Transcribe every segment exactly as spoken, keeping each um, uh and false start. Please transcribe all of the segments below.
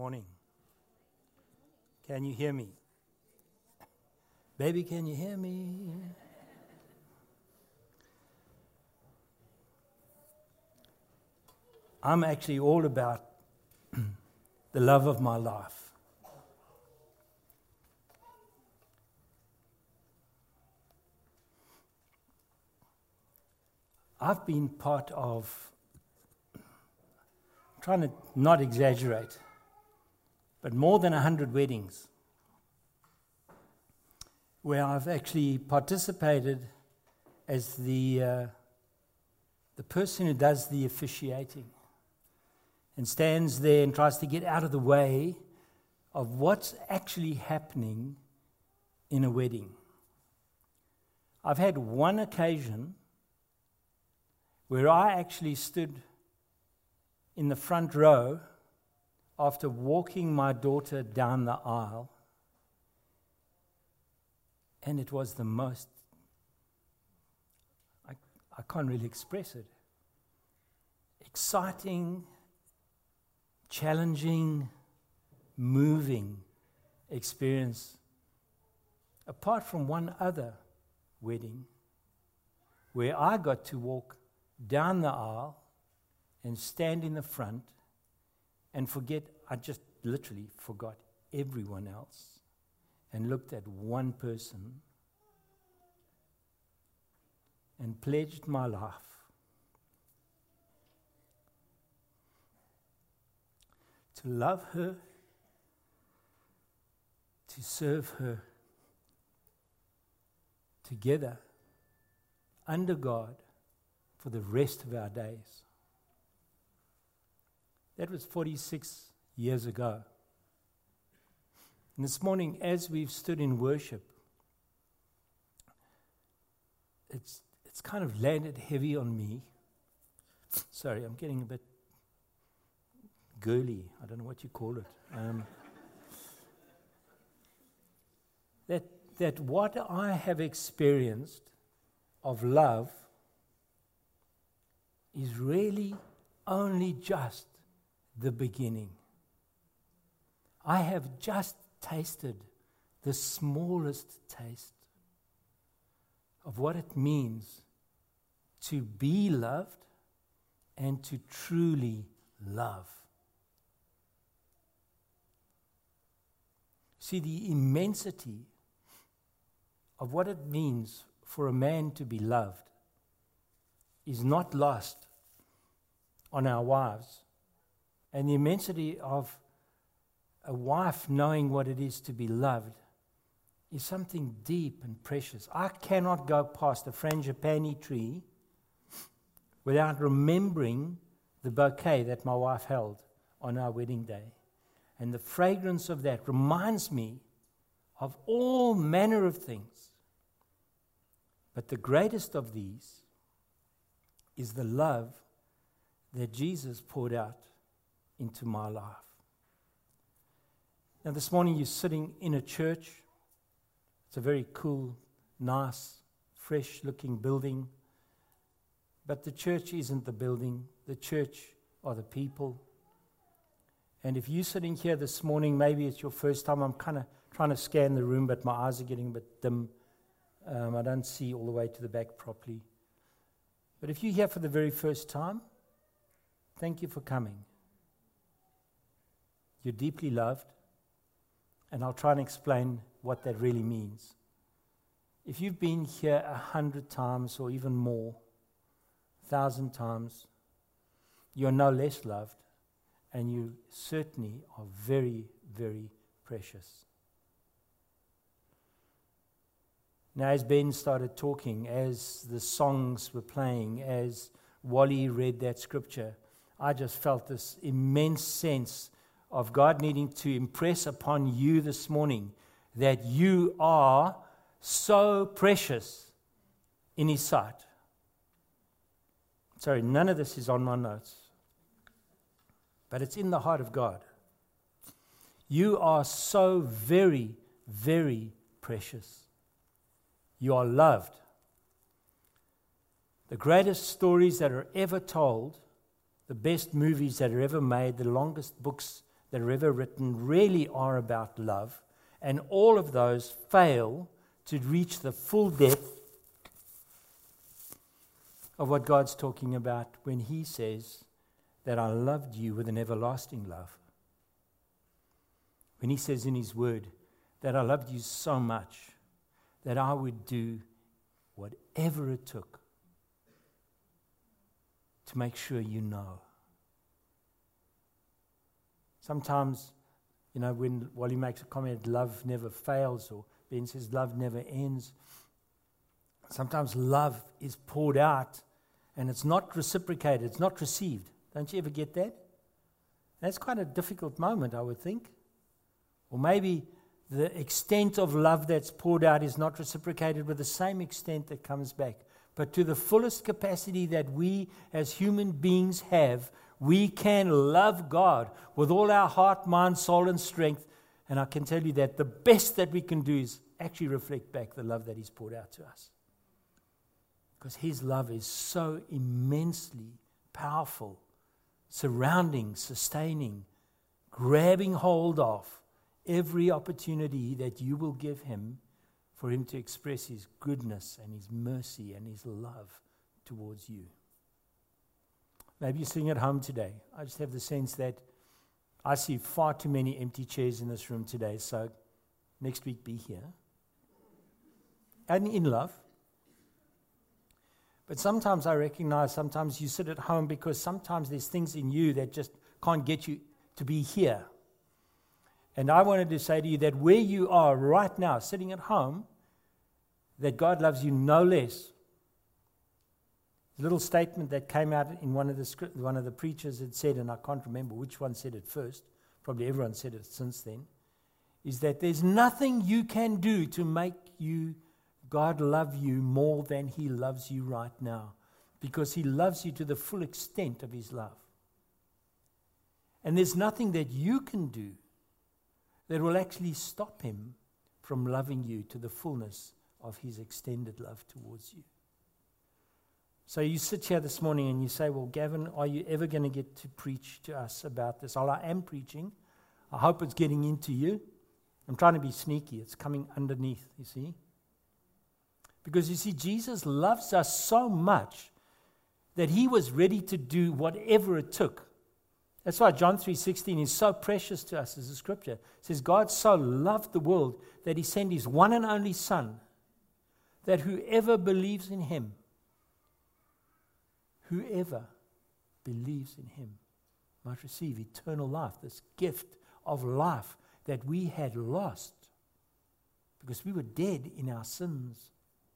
morning. Can you hear me? Baby, can you hear me? I'm actually all about the love of my life. I've been part of, I'm trying to not exaggerate, but more than a hundred weddings where I've actually participated as the uh, the person who does the officiating and stands there and tries to get out of the way of what's actually happening in a wedding. I've had one occasion where I actually stood in the front row after walking my daughter down the aisle, and it was the most, I, I can't really express it, exciting, challenging, moving experience, apart from one other wedding where I got to walk down the aisle and stand in the front and forget, I just literally forgot everyone else and looked at one person and pledged my life to love her, to serve her together under God for the rest of our days. That was forty-six years ago. And this morning, as we've stood in worship, it's it's kind of landed heavy on me. Sorry, I'm getting a bit girly. I don't know what you call it. Um, that that what I have experienced of love is really only just the beginning. I have just tasted the smallest taste of what it means to be loved and to truly love. See, the immensity of what it means for a man to be loved is not lost on our wives. And the immensity of a wife knowing what it is to be loved is something deep and precious. I cannot go past a frangipani tree without remembering the bouquet that my wife held on our wedding day. And the fragrance of that reminds me of all manner of things. But the greatest of these is the love that Jesus poured out into my life. Now this morning you're sitting in a church. It's a very cool, nice, fresh-looking building. But the church isn't the building. The church are the people. And if you're sitting here this morning, maybe it's your first time. I'm kind of trying to scan the room, but my eyes are getting a bit dim. Um, I don't see all the way to the back properly. But if you're here for the very first time, thank you for coming. You're deeply loved, and I'll try and explain what that really means. If you've been here a hundred times or even more, a thousand times, you're no less loved, and you certainly are very, very precious. Now, as Ben started talking, as the songs were playing, as Wally read that scripture, I just felt this immense sense of God needing to impress upon you this morning that you are so precious in His sight. Sorry, none of this is on my notes, but it's in the heart of God. You are so very, very precious. You are loved. The greatest stories that are ever told, the best movies that are ever made, the longest books that are ever written really are about love, and all of those fail to reach the full depth of what God's talking about when He says that I loved you with an everlasting love. When He says in His Word that I loved you so much that I would do whatever it took to make sure you know. Sometimes, you know, when Wally makes a comment, love never fails, or Ben says love never ends. Sometimes love is poured out and it's not reciprocated, it's not received. Don't you ever get that? That's quite a difficult moment, I would think. Or maybe the extent of love that's poured out is not reciprocated with the same extent that comes back. But to the fullest capacity that we as human beings have, we can love God with all our heart, mind, soul, and strength. And I can tell you that the best that we can do is actually reflect back the love that He's poured out to us. Because His love is so immensely powerful, surrounding, sustaining, grabbing hold of every opportunity that you will give Him for Him to express His goodness and His mercy and His love towards you. Maybe you're sitting at home today. I just have the sense that I see far too many empty chairs in this room today, so next week be here. And in love. But sometimes I recognize, sometimes you sit at home because sometimes there's things in you that just can't get you to be here. And I wanted to say to you that where you are right now, sitting at home, that God loves you no less. A little statement that came out in one of the script, one of the preachers had said, and I can't remember which one said it first, probably everyone said it since then, is that there's nothing you can do to make you, God love you more than He loves you right now, because He loves you to the full extent of His love. And there's nothing that you can do that will actually stop Him from loving you to the fullness of His extended love towards you. So you sit here this morning and you say, well, Gavin, are you ever going to get to preach to us about this? Well, I am preaching. I hope it's getting into you. I'm trying to be sneaky. It's coming underneath, you see. Because you see, Jesus loves us so much that He was ready to do whatever it took. That's why John three sixteen is so precious to us as a scripture. It says, God so loved the world that He sent His one and only Son, that whoever believes in Him, whoever believes in Him might receive eternal life, this gift of life that we had lost because we were dead in our sins.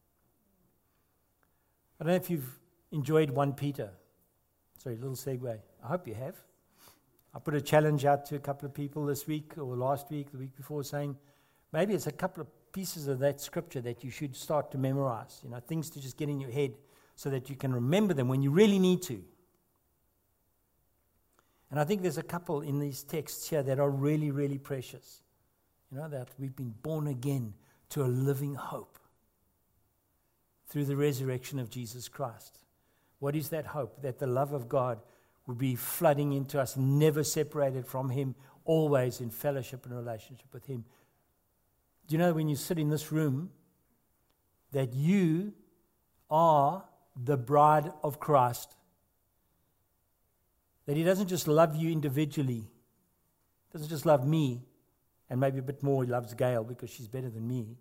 I don't know if you've enjoyed First Peter. Sorry, a little segue. I hope you have. I put a challenge out to a couple of people this week or last week, the week before, saying maybe it's a couple of pieces of that scripture that you should start to memorize, you know, things to just get in your head so that you can remember them when you really need to. And I think there's a couple in these texts here that are really, really precious. You know, that we've been born again to a living hope through the resurrection of Jesus Christ. What is that hope? That the love of God will be flooding into us, never separated from Him, always in fellowship and relationship with Him. Do you know when you sit in this room that you are the bride of Christ? That He doesn't just love you individually, doesn't just love me, and maybe a bit more He loves Gail because she's better than me.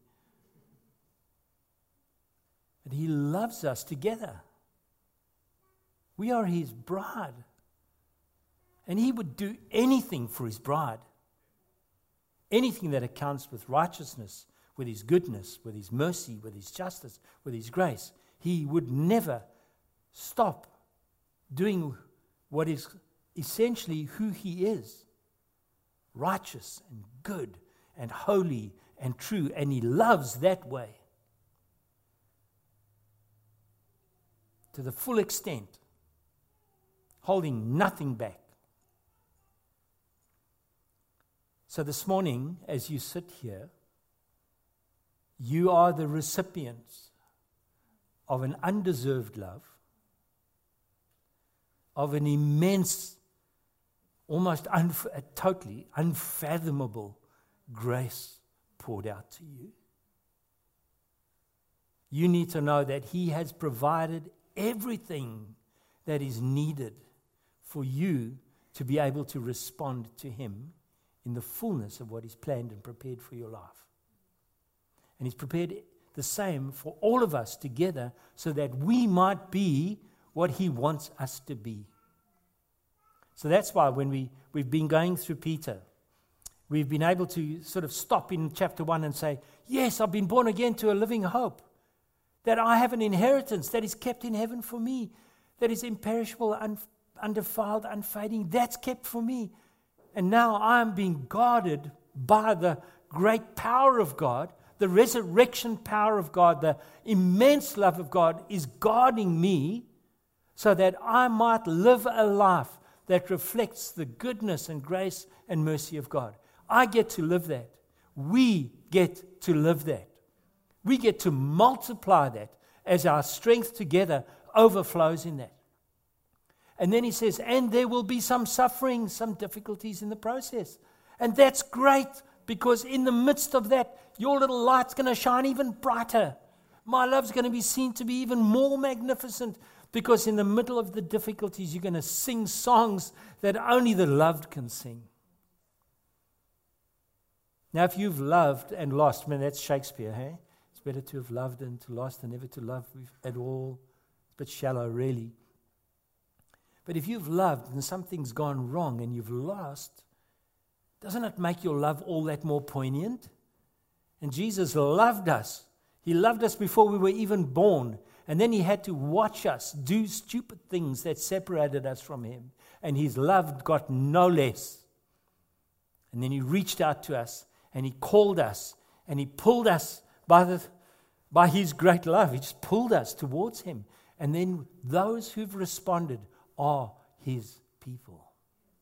But He loves us together. We are His bride. And He would do anything for His bride. Anything that accounts with righteousness, with His goodness, with His mercy, with His justice, with His grace. He would never stop doing what is essentially who He is. Righteous and good and holy and true. And He loves that way. To the full extent. Holding nothing back. So this morning, as you sit here, you are the recipients of an undeserved love, of an immense, almost unf- a totally unfathomable grace poured out to you. You need to know that He has provided everything that is needed for you to be able to respond to Him in the fullness of what He's planned and prepared for your life. And He's prepared the same for all of us together so that we might be what He wants us to be. So that's why when we, we've been going through Peter, we've been able to sort of stop in chapter one and say, yes, I've been born again to a living hope, that I have an inheritance that is kept in heaven for me, that is imperishable, un- undefiled, unfading, that's kept for me. And now I am being guarded by the great power of God, the resurrection power of God, the immense love of God is guarding me so that I might live a life that reflects the goodness and grace and mercy of God. I get to live that. We get to live that. We get to multiply that as our strength together overflows in that. And then he says, and there will be some suffering, some difficulties in the process. And that's great, because in the midst of that, your little light's going to shine even brighter. My love's going to be seen to be even more magnificent, because in the middle of the difficulties, you're going to sing songs that only the loved can sing. Now, if you've loved and lost, man, that's Shakespeare, hey? It's better to have loved than to lost than never to love at all. It's a bit shallow, really. But if you've loved and something's gone wrong and you've lost, doesn't it make your love all that more poignant? And Jesus loved us. He loved us before we were even born. And then He had to watch us do stupid things that separated us from Him. And His love got no less. And then He reached out to us and He called us and He pulled us by the by His great love. He just pulled us towards Him. And then those who've responded are His people.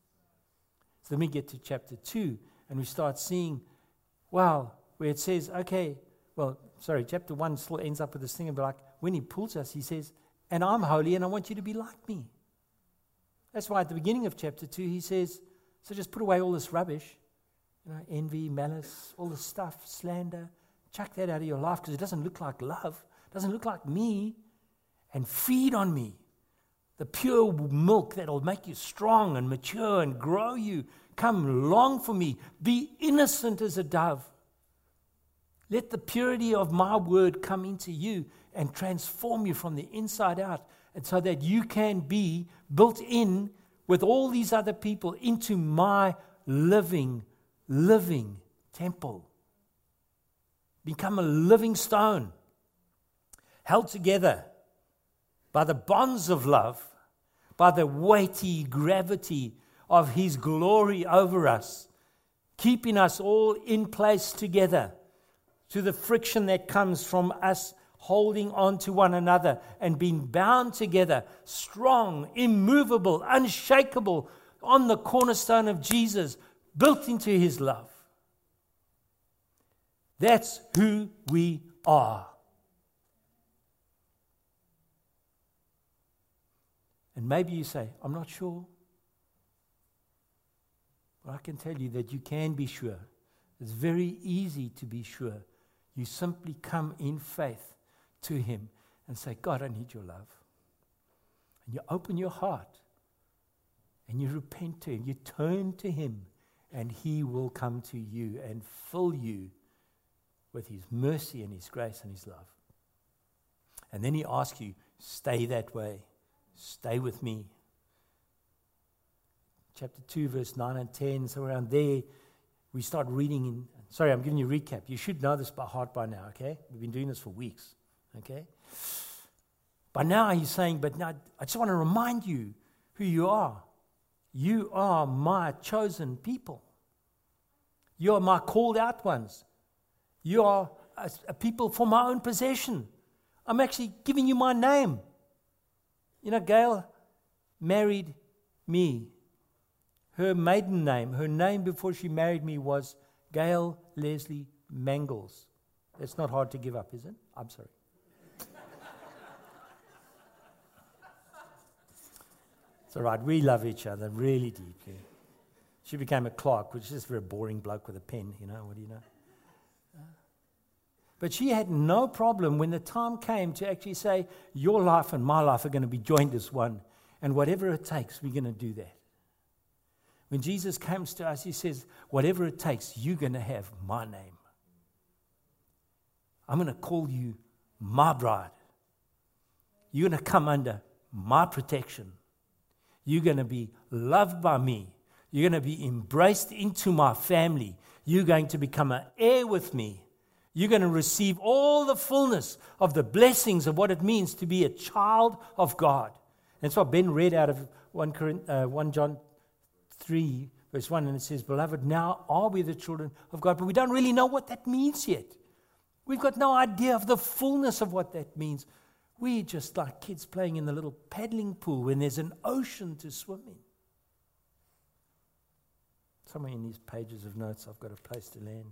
So then we get to chapter two and we start seeing, wow, where it says, okay, well, sorry, chapter one still ends up with this thing of like, when He pulls us, He says, and I'm holy and I want you to be like me. That's why at the beginning of chapter two, He says, so just put away all this rubbish, you know, envy, malice, all this stuff, slander, chuck that out of your life because it doesn't look like love, it doesn't look like me, and feed on me. The pure milk that will make you strong and mature and grow you. Come long for me. Be innocent as a dove. Let the purity of my word come into you and transform you from the inside out, and so that you can be built in with all these other people into my living, living temple. Become a living stone, held together by the bonds of love, by the weighty gravity of His glory over us, keeping us all in place together, to the friction that comes from us holding on to one another and being bound together, strong, immovable, unshakable, on the cornerstone of Jesus, built into His love. That's who we are. And maybe you say, I'm not sure. But I can tell you that you can be sure. It's very easy to be sure. You simply come in faith to Him and say, God, I need your love. And you open your heart and you repent to Him. You turn to Him and He will come to you and fill you with His mercy and His grace and His love. And then He asks you, stay that way. Stay with me. Chapter two, verse nine and ten, so around there, we start reading in, sorry, I'm giving you a recap. You should know this by heart by now, okay? We've been doing this for weeks, okay? By now He's saying, but now I just want to remind you who you are. You are my chosen people. You are my called out ones. You are a, a people for my own possession. I'm actually giving you my name. You know, Gail married me. Her maiden name, her name before she married me was Gail Leslie Mangles. That's not hard to give up, is it? I'm sorry. It's all right. We love each other really deeply. She became a clerk, which is just a very boring bloke with a pen, you know, what do you know? But she had no problem when the time came to actually say, your life and my life are going to be joined as one. And whatever it takes, we're going to do that. When Jesus comes to us, he says, whatever it takes, you're going to have my name. I'm going to call you my bride. You're going to come under my protection. You're going to be loved by me. You're going to be embraced into my family. You're going to become an heir with me. You're going to receive all the fullness of the blessings of what it means to be a child of God. That's what Ben read out of First John three, verse one, and it says, beloved, now are we the children of God, but we don't really know what that means yet. We've got no idea of the fullness of what that means. We're just like kids playing in the little paddling pool when there's an ocean to swim in. Somewhere in these pages of notes, I've got a place to land.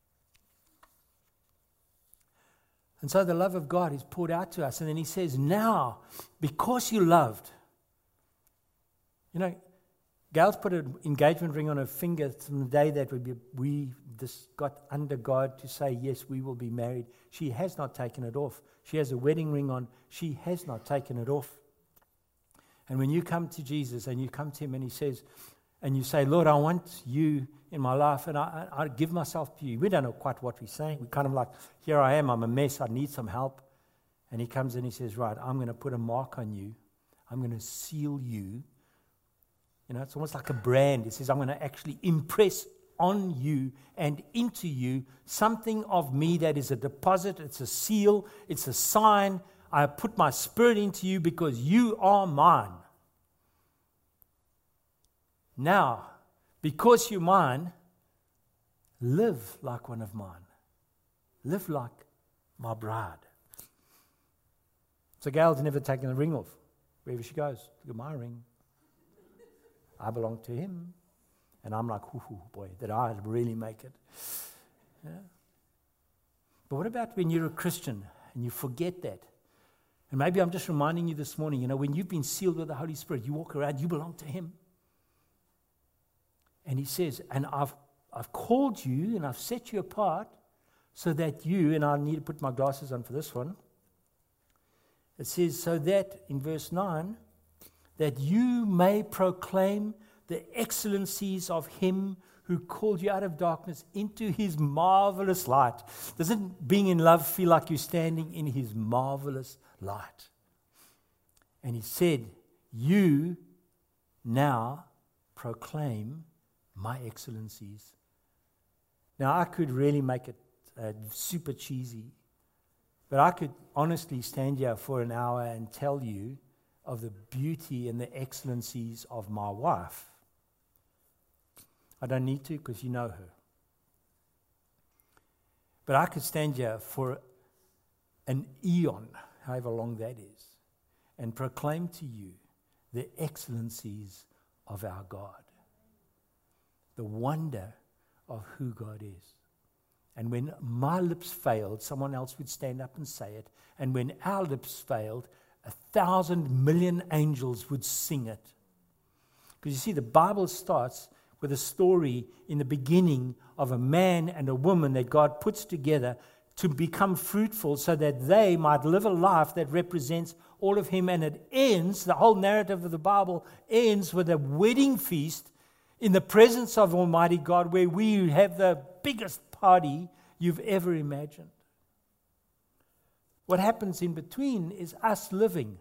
And so the love of God is poured out to us. And then he says, now, because you loved. You know, Gail's put an engagement ring on her finger from the day that we, be, we this got under God to say, yes, we will be married. She has not taken it off. She has a wedding ring on. She has not taken it off. And when you come to Jesus and you come to him and he says, and you say, Lord, I want you in my life, and I, I, I give myself to you. We don't know quite what we're saying. We're kind of like, here I am, I'm a mess, I need some help. And he comes and he says, right, I'm going to put a mark on you. I'm going to seal you. You know, it's almost like a brand. He says, I'm going to actually impress on you and into you something of me that is a deposit, it's a seal, it's a sign. I put my spirit into you because you are mine. Now, because you're mine, live like one of mine. Live like my bride. So Gail's never taken the ring off. Wherever she goes, look at my ring. I belong to him. And I'm like, hoo hoo, boy, did I really make it? Yeah. But what about when you're a Christian and you forget that? And maybe I'm just reminding you this morning, you know, when you've been sealed with the Holy Spirit, you walk around, you belong to him. And he says, and I've I've called you and I've set you apart so that you, and I need to put my glasses on for this one. It says, so that, in verse nine, that you may proclaim the excellencies of him who called you out of darkness into his marvelous light. Doesn't being in love feel like you're standing in his marvelous light? And he said, you now proclaim my excellencies. Now, I could really make it uh, super cheesy, but I could honestly stand here for an hour and tell you of the beauty and the excellencies of my wife. I don't need to because you know her. But I could stand here for an eon, however long that is, and proclaim to you the excellencies of our God. The wonder of who God is. And when my lips failed, someone else would stand up and say it. And when our lips failed, a thousand million angels would sing it. Because you see, the Bible starts with a story in the beginning of a man and a woman that God puts together to become fruitful so that they might live a life that represents all of him. And it ends, the whole narrative of the Bible ends with a wedding feast in the presence of Almighty God, where we have the biggest party you've ever imagined. What happens in between is us living,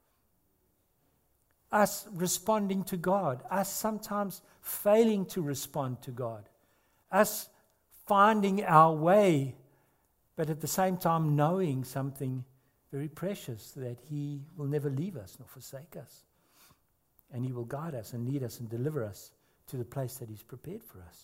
us responding to God, us sometimes failing to respond to God, us finding our way, but at the same time knowing something very precious, that he will never leave us nor forsake us. And he will guide us and lead us and deliver us to the place that he's prepared for us.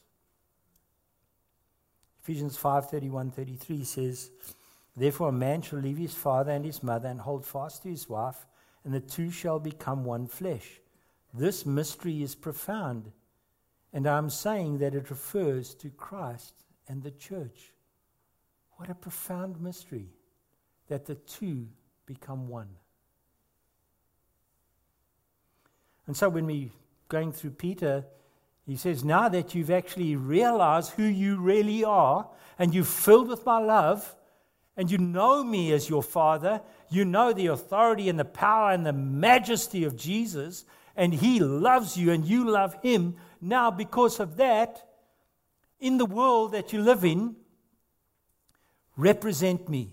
Ephesians five thirty-one to thirty-three says, therefore a man shall leave his father and his mother and hold fast to his wife, and the two shall become one flesh. This mystery is profound, and I'm saying that it refers to Christ and the church. What a profound mystery, that the two become one. And so when we're going through Peter, He says, now that you've actually realized who you really are, and you're filled with my love, and you know me as your Father, you know the authority and the power and the majesty of Jesus, and He loves you and you love Him. Now, because of that, in the world that you live in, represent me.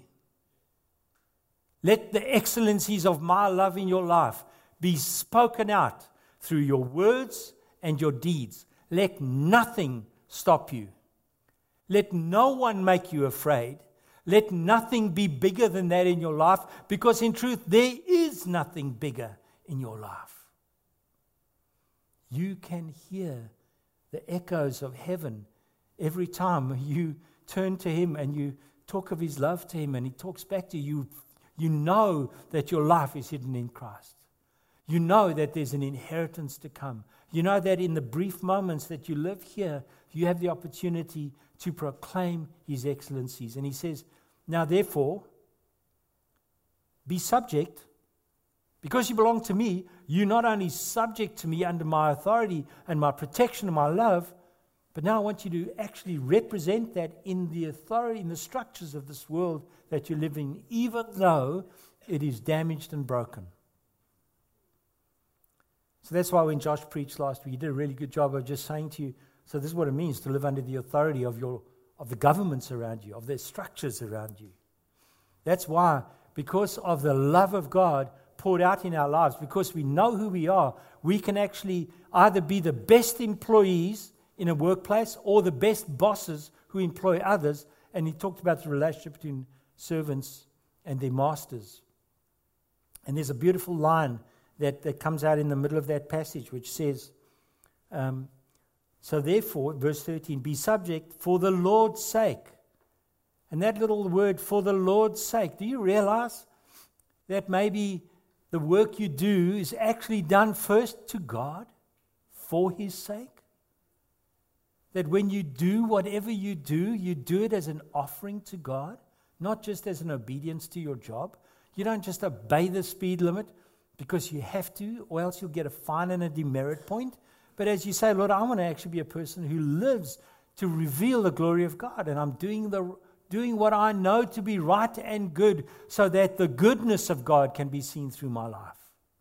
Let the excellencies of my love in your life be spoken out through your words and your deeds. Let nothing stop you. Let no one make you afraid. Let nothing be bigger than that in your life, because in truth, there is nothing bigger in your life. You can hear the echoes of heaven every time you turn to Him and you talk of His love to Him and He talks back to you. You know that your life is hidden in Christ. You know that there's an inheritance to come. You know that in the brief moments that you live here, you have the opportunity to proclaim His excellencies. And He says, now therefore, be subject. Because you belong to me, you're not only subject to me under my authority and my protection and my love, but now I want you to actually represent that in the authority, in the structures of this world that you live in, even though it is damaged and broken. So that's why when Josh preached last week, he did a really good job of just saying to you, so this is what it means to live under the authority of your of the governments around you, of the structures around you. That's why, because of the love of God poured out in our lives, because we know who we are, we can actually either be the best employees in a workplace or the best bosses who employ others. And he talked about the relationship between servants and their masters. And there's a beautiful line that, that comes out in the middle of that passage, which says, um, so therefore, verse thirteen, be subject for the Lord's sake. And that little word, for the Lord's sake, do you realize that maybe the work you do is actually done first to God for His sake? That when you do whatever you do, you do it as an offering to God, not just as an obedience to your job. You don't just obey the speed limit because you have to, or else you'll get a fine and a demerit point. But as you say, Lord, I want to actually be a person who lives to reveal the glory of God, and I'm doing the doing what I know to be right and good so that the goodness of God can be seen through my life.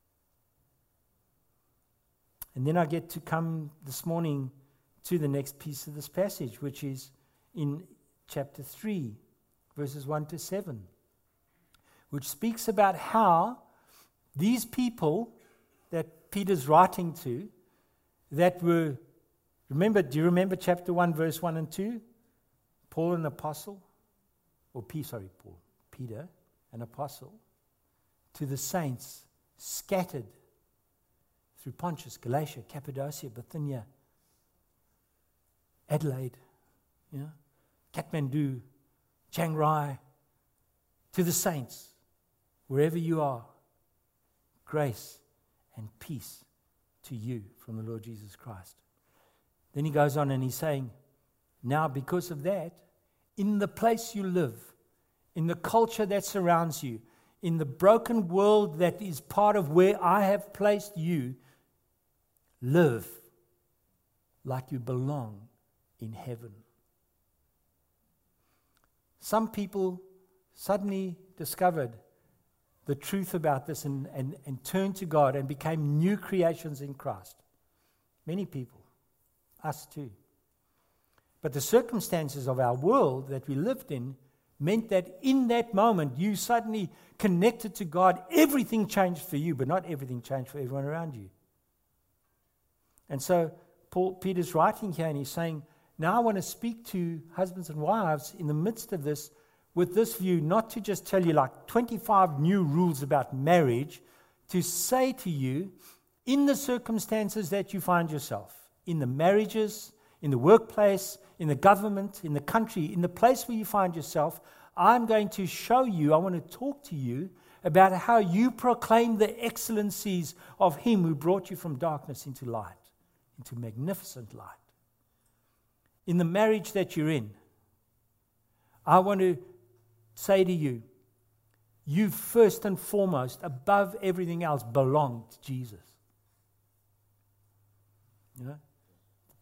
And then I get to come this morning to the next piece of this passage, which is in chapter three, verses one to seven, which speaks about how these people that Peter's writing to, that were, remember, do you remember chapter one, verse one and two? Paul, an apostle, or P, sorry, Paul, Peter, an apostle, to the saints scattered through Pontus, Galatia, Cappadocia, Bithynia, Adelaide, you know, Kathmandu, Chiang Rai, to the saints, wherever you are, grace and peace to you from the Lord Jesus Christ. Then he goes on and he's saying, now because of that, in the place you live, in the culture that surrounds you, in the broken world that is part of where I have placed you, live like you belong in heaven. Some people suddenly discovered the truth about this and, and, and turned to God and became new creations in Christ. Many people, us too. But the circumstances of our world that we lived in meant that in that moment you suddenly connected to God. Everything changed for you, but not everything changed for everyone around you. And so Paul, Peter's writing here and he's saying, now I want to speak to husbands and wives in the midst of this with this view, not to just tell you like twenty-five new rules about marriage, to say to you, in the circumstances that you find yourself, in the marriages, in the workplace, in the government, in the country, in the place where you find yourself, I'm going to show you, I want to talk to you about how you proclaim the excellencies of Him who brought you from darkness into light, into magnificent light. In the marriage that you're in, I want to say to you, you first and foremost, above everything else, belong to Jesus. You know?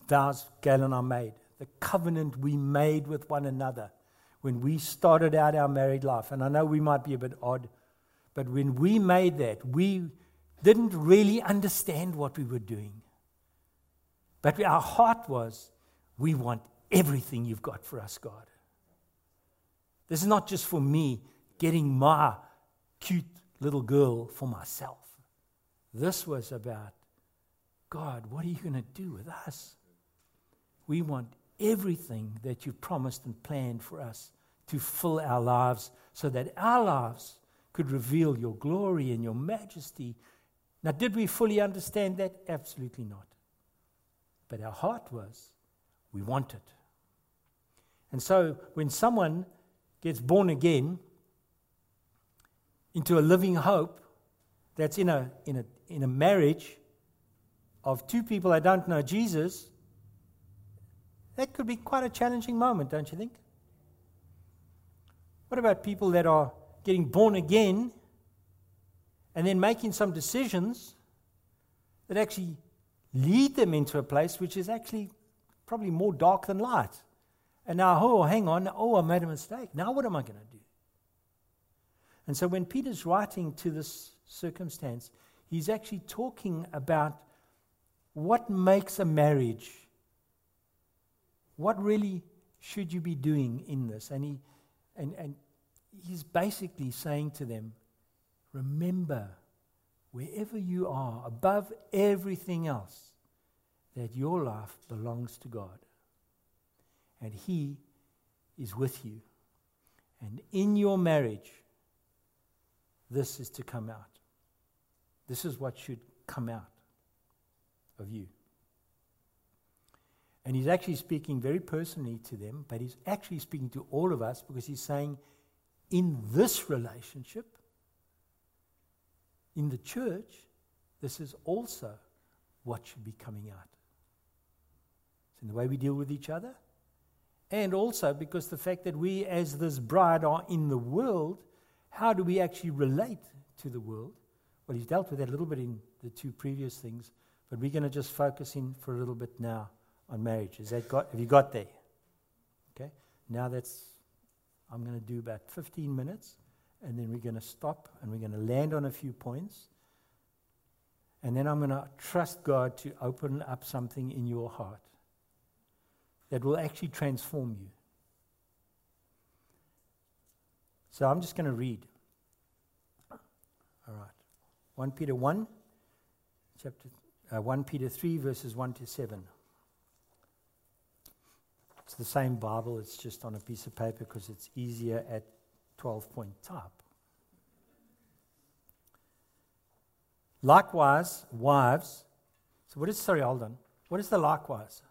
vows Gail and I made, the covenant we made with one another when we started out our married life. And I know we might be a bit odd, but when we made that, we didn't really understand what we were doing. But our heart was, we want everything you've got for us, God. This is not just for me getting my cute little girl for myself. This was about, God, what are you going to do with us? We want everything that you promised and planned for us to fill our lives so that our lives could reveal your glory and your majesty. Now, did we fully understand that? Absolutely not. But our heart was, we want it. And so when someone gets born again into a living hope that's in a in a in a marriage of two people that don't know Jesus, that could be quite a challenging moment, don't you think? What about people that are getting born again and then making some decisions that actually lead them into a place which is actually probably more dark than light? And now, oh, hang on, oh, I made a mistake. Now what am I going to do? And so when Peter's writing to this circumstance, he's actually talking about what makes a marriage. What really should you be doing in this? And he and, and he's basically saying to them, remember, wherever you are, above everything else, that your life belongs to God. And He is with you. And in your marriage, this is to come out. This is what should come out of you. And he's actually speaking very personally to them, but he's actually speaking to all of us because he's saying, in this relationship, in the church, this is also what should be coming out. It's in the way we deal with each other, and also because the fact that we as this bride are in the world, how do we actually relate to the world? Well, he's dealt with that a little bit in the two previous things, but we're going to just focus in for a little bit now on marriage. Is that got, have you got there? Okay. Now that's, I'm going to do about fifteen minutes, and then we're going to stop, and we're going to land on a few points, and then I'm going to trust God to open up something in your heart that will actually transform you. So I'm just going to read. All right. First Peter one, chapter uh, First Peter three, verses one to seven. It's the same Bible, it's just on a piece of paper because it's easier at twelve-point type. Likewise, wives. So what is, sorry, hold on. What is the likewise?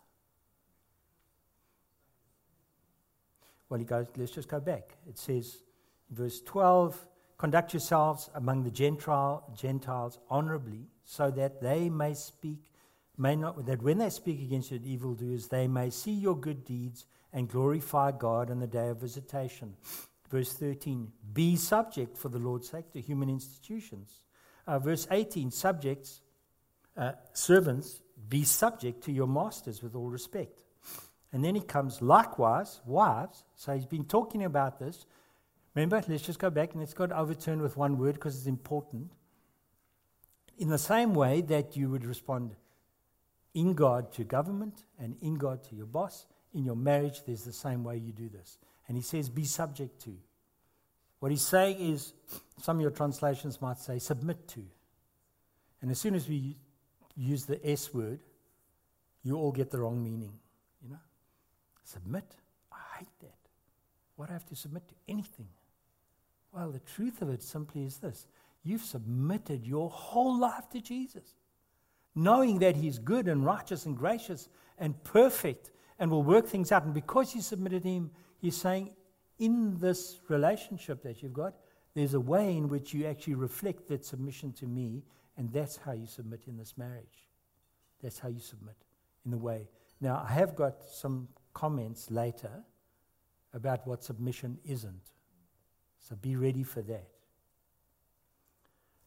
Well, he goes, let's just go back. It says, verse twelve, conduct yourselves among the Gentile, Gentiles honorably, so that they may speak, may not, that when they speak against you evildoers, they may see your good deeds and glorify God on the day of visitation. Verse thirteen, be subject for the Lord's sake to human institutions. Uh, verse eighteen, subjects, uh, servants, be subject to your masters with all respect. And then he comes, likewise, wives. So he's been talking about this. Remember, let's just go back and let's go overturn with one word because it's important. In the same way that you would respond in God to government and in God to your boss, in your marriage, there's the same way you do this. And he says, be subject to. What he's saying is, some of your translations might say, submit to. And as soon as we use the S word, you all get the wrong meaning. You know? Submit? I hate that. Why do I have to submit to anything? Well, the truth of it simply is this. You've submitted your whole life to Jesus, knowing that He's good and righteous and gracious and perfect and will work things out. And because you submitted to Him, He's saying, in this relationship that you've got, there's a way in which you actually reflect that submission to me, and that's how you submit in this marriage. That's how you submit in the way. Now, I have got some comments later about what submission isn't. So be ready for that.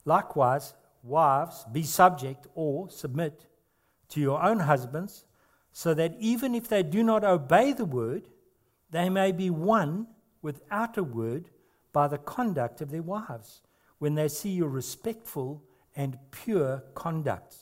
Likewise, wives, be subject or submit to your own husbands, so that even if they do not obey the word, they may be won without a word by the conduct of their wives, when they see your respectful and pure conduct.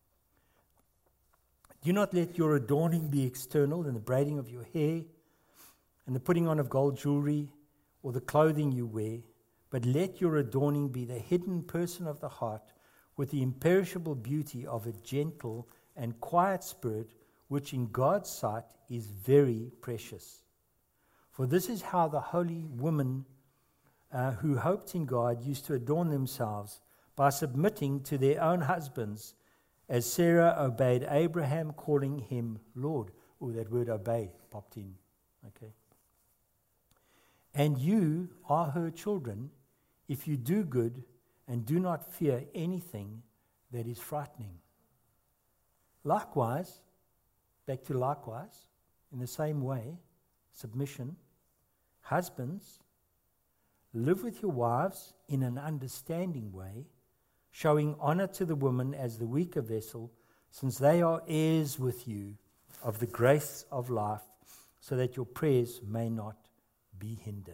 Do not let your adorning be external, in the braiding of your hair, and the putting on of gold jewelry, or the clothing you wear, but let your adorning be the hidden person of the heart, with the imperishable beauty of a gentle and quiet spirit, which in God's sight is very precious. For this is how the holy women uh, who hoped in God used to adorn themselves, by submitting to their own husbands, as Sarah obeyed Abraham, calling him Lord. Oh, that word obey popped in. Okay. And you are her children, if you do good and do not fear anything that is frightening. Likewise, back to likewise, in the same way, submission, husbands, live with your wives in an understanding way, showing honor to the woman as the weaker vessel, since they are heirs with you of the grace of life, so that your prayers may not be hindered.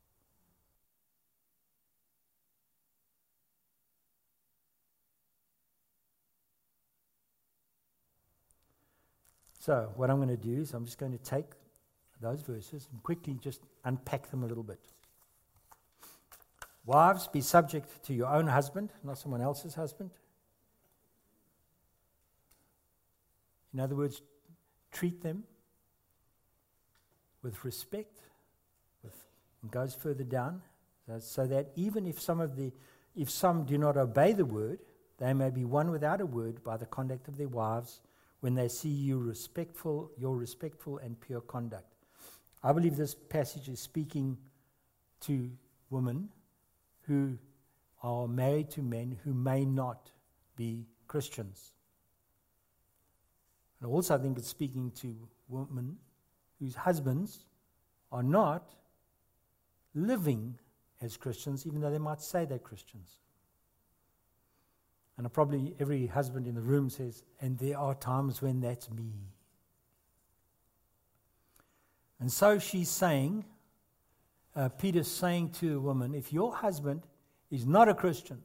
So what I'm going to do is I'm just going to take those verses and quickly just unpack them a little bit. Wives, be subject to your own husband, not someone else's husband. In other words, treat them with respect. With, and goes further down, so, so that even if some of the, if some do not obey the word, they may be won without a word by the conduct of their wives, when they see you respectful, your respectful and pure conduct. I believe this passage is speaking to women who are married to men who may not be Christians. And also I think it's speaking to women whose husbands are not living as Christians, even though they might say they're Christians. And probably every husband in the room says, and there are times when that's me. And so she's saying, uh, Peter's saying to a woman, if your husband is not a Christian,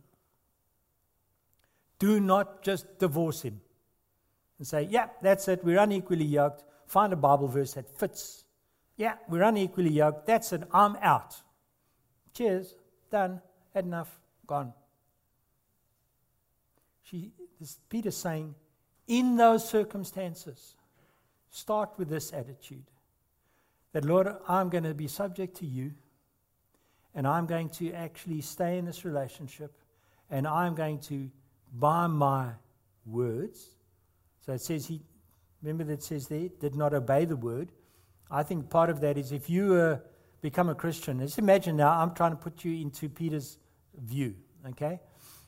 do not just divorce him and say, yeah, that's it, we're unequally yoked. Find a Bible verse that fits. Yeah, we're unequally yoked. That's it, I'm out. Cheers, done, had enough, gone. She, this, Peter's saying, in those circumstances, start with this attitude. That, Lord, I'm going to be subject to you, and I'm going to actually stay in this relationship, and I'm going to, by my words, so it says he, remember that it says there, did not obey the word. I think part of that is if you uh, become a Christian, just imagine now, I'm trying to put you into Peter's view, okay?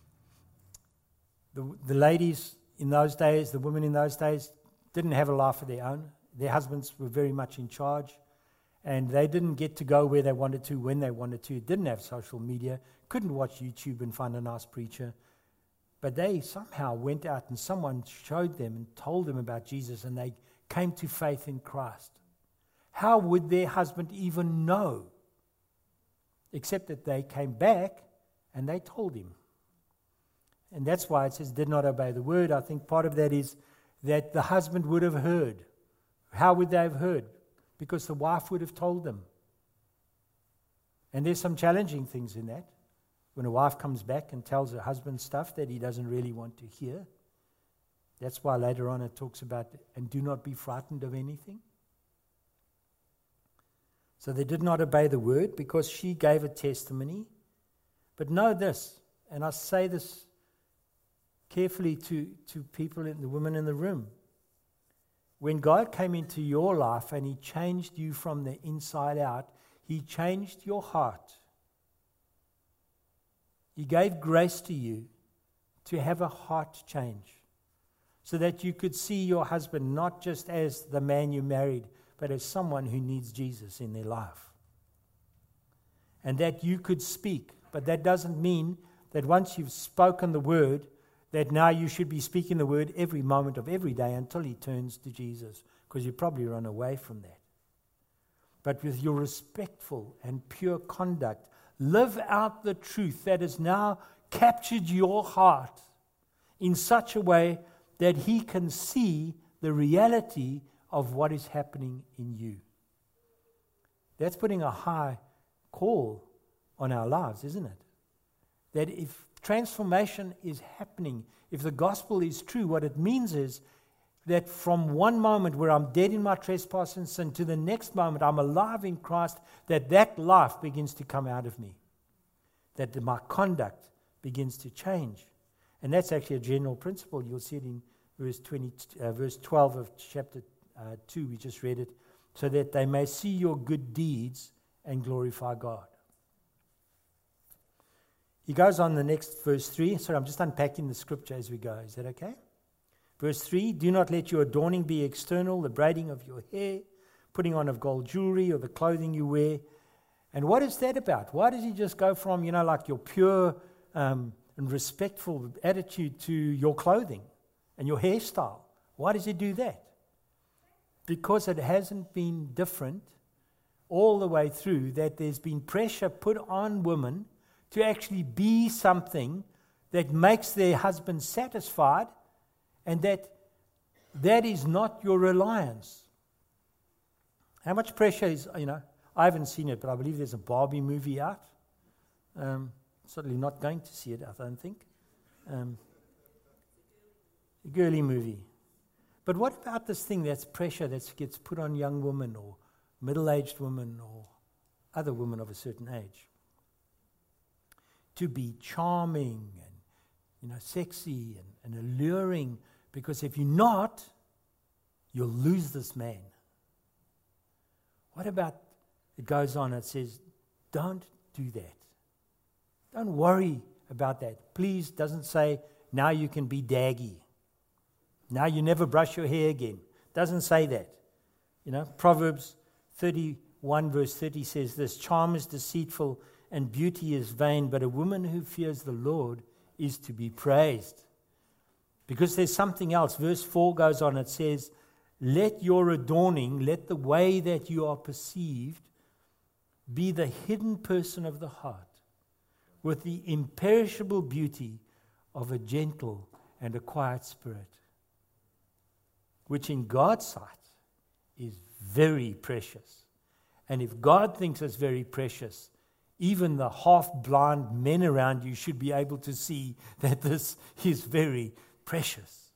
The, the ladies in those days, the women in those days, didn't have a life of their own. Their husbands were very much in charge, and they didn't get to go where they wanted to, when they wanted to, didn't have social media, couldn't watch YouTube and find a nice preacher. But they somehow went out and someone showed them and told them about Jesus, and they came to faith in Christ. How would their husband even know? Except that they came back and they told him. And that's why it says, did not obey the word. I think part of that is that the husband would have heard. How would they have heard? Because the wife would have told them. And there's some challenging things in that. When a wife comes back and tells her husband stuff that he doesn't really want to hear. That's why later on it talks about, and do not be frightened of anything. So they did not obey the word because she gave a testimony. But know this, and I say this carefully to, to people, in the women in the room. When God came into your life and He changed you from the inside out, He changed your heart. He gave grace to you to have a heart change so that you could see your husband not just as the man you married, but as someone who needs Jesus in their life. And that you could speak. But that doesn't mean that once you've spoken the word, that now you should be speaking the word every moment of every day until he turns to Jesus, because you probably run away from that. But with your respectful and pure conduct, live out the truth that has now captured your heart in such a way that he can see the reality of what is happening in you. That's putting a high call on our lives, isn't it? That if transformation is happening, if the gospel is true, what it means is that from one moment where I'm dead in my trespass and sin to the next moment I'm alive in Christ, that that life begins to come out of me. That my conduct begins to change. And that's actually a general principle. You'll see it in verse twenty, uh, verse twelve of chapter uh, two. We just read it. So that they may see your good deeds and glorify God. He goes on the next verse three. Sorry, I'm just unpacking the scripture as we go. Is that okay? Verse three, do not let your adorning be external, the braiding of your hair, putting on of gold jewelry, or the clothing you wear. And what is that about? Why does he just go from, you know, like your pure um, and respectful attitude to your clothing and your hairstyle? Why does he do that? Because it hasn't been different all the way through, that there's been pressure put on women to actually be something that makes their husband satisfied, and that that is not your reliance. How much pressure is, you know, I haven't seen it, but I believe there's a Barbie movie out. Um, certainly not going to see it, I don't think. Um, a girly movie. But what about this thing that's pressure that gets put on young women or middle-aged women or other women of a certain age? To be charming and, you know, sexy and, and alluring, because if you're not, you'll lose this man. What about, it goes on, it says, don't do that. Don't worry about that. Please doesn't say, now you can be daggy. Now you never brush your hair again. Doesn't say that. You know, Proverbs thirty-one verse thirty says this, charm is deceitful and beauty is vain, but a woman who fears the Lord is to be praised. Because there's something else. Verse four goes on, it says, let your adorning, let the way that you are perceived be the hidden person of the heart, with the imperishable beauty of a gentle and a quiet spirit, which in God's sight is very precious. And if God thinks it's very precious, even the half-blind men around you should be able to see that this is very precious.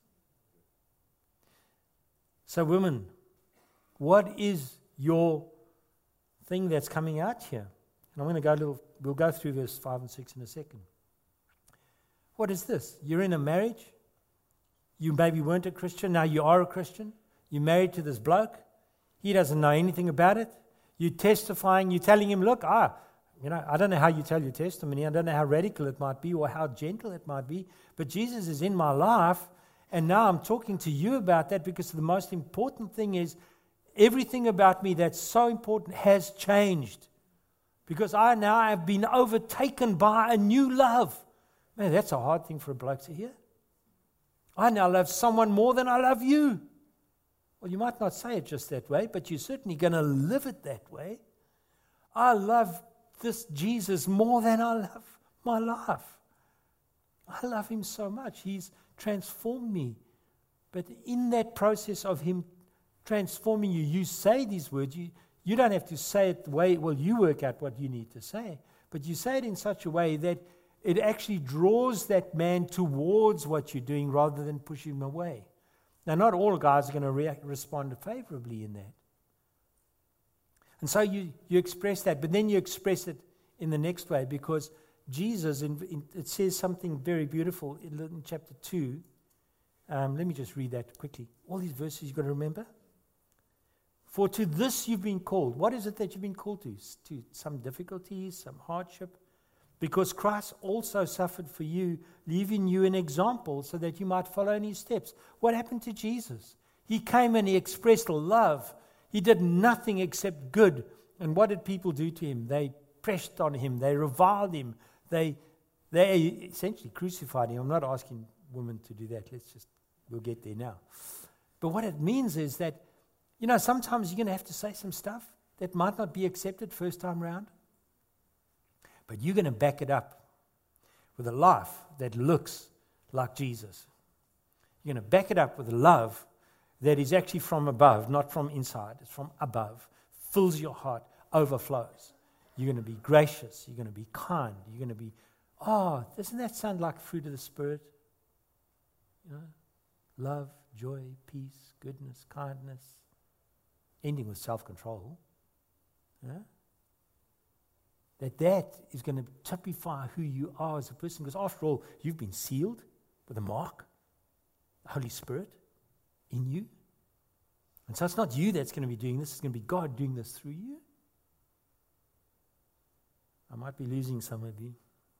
So women, what is your thing that's coming out here? And I'm going to go a little, we'll go through verse five and six in a second. What is this? You're in a marriage. You maybe weren't a Christian, now you are a Christian. You're married to this bloke. He doesn't know anything about it. You're testifying, you're telling him, look, ah, you know, I don't know how you tell your testimony. I don't know how radical it might be or how gentle it might be. But Jesus is in my life, and now I'm talking to you about that, because the most important thing is everything about me that's so important has changed. Because I now have been overtaken by a new love. Man, that's a hard thing for a bloke to hear. I now love someone more than I love you. Well, you might not say it just that way, but you're certainly going to live it that way. I love this Jesus more than I love my life. I love him so much. He's transformed me. But in that process of him transforming you, you say these words. You, you don't have to say it the way, well, you work out what you need to say. But you say it in such a way that it actually draws that man towards what you're doing rather than pushing him away. Now, not all guys are going to react, respond favorably in that. And so you, you express that, but then you express it in the next way, because Jesus, in, in, it says something very beautiful in, in chapter two. Um, let me just read that quickly. All these verses you've got to remember. For to this you've been called. What is it that you've been called to? To some difficulties, some hardship. Because Christ also suffered for you, leaving you an example so that you might follow in his steps. What happened to Jesus? He came and he expressed love. He did nothing except good. And what did people do to him? They pressed on him. They reviled him. They, they essentially crucified him. I'm not asking woman to do that. Let's just, we'll get there now. But what it means is that, you know, sometimes you're going to have to say some stuff that might not be accepted first time round. But you're going to back it up with a life that looks like Jesus. You're going to back it up with a love that is actually from above, not from inside. It's from above. Fills your heart, overflows. You're going to be gracious. You're going to be kind. You're going to be, oh, doesn't that sound like fruit of the Spirit? You know, love, joy, peace, goodness, kindness, ending with self-control. Yeah? That that is going to typify who you are as a person. Because after all, you've been sealed with a mark, the Holy Spirit in you. And so it's not you that's going to be doing this. It's going to be God doing this through you. I might be losing some of you.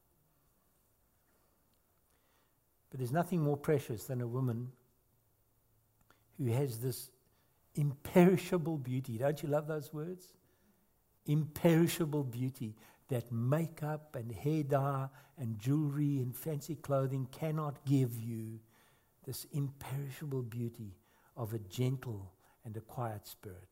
But there's nothing more precious than a woman who has this imperishable beauty. Don't you love those words? Imperishable beauty that makeup and hair dye and jewelry and fancy clothing cannot give you. This imperishable beauty of a gentle and a quiet spirit.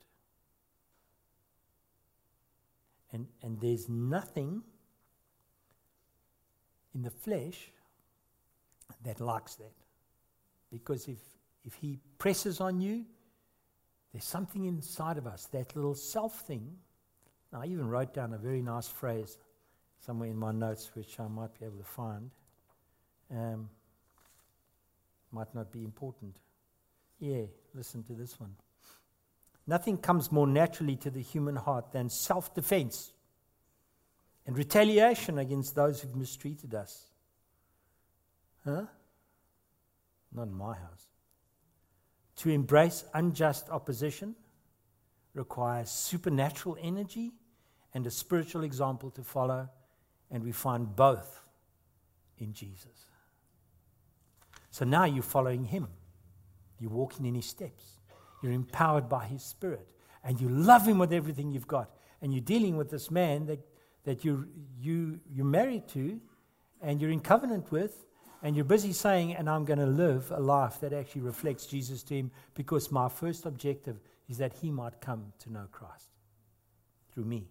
And, and there's nothing in the flesh that likes that. Because if, if he presses on you, there's something inside of us, that little self thing. I even wrote down a very nice phrase somewhere in my notes, which I might be able to find. Um, might not be important. Yeah, listen to this one. Nothing comes more naturally to the human heart than self-defense and retaliation against those who've mistreated us. Huh? Not in my house. To embrace unjust opposition requires supernatural energy and a spiritual example to follow, and we find both in Jesus. So now you're following him. You're walking in his steps. You're empowered by his Spirit. And you love him with everything you've got. And you're dealing with this man that, that you, you, you're married to and you're in covenant with, and you're busy saying, and I'm going to live a life that actually reflects Jesus to him, because my first objective is that he might come to know Christ through me.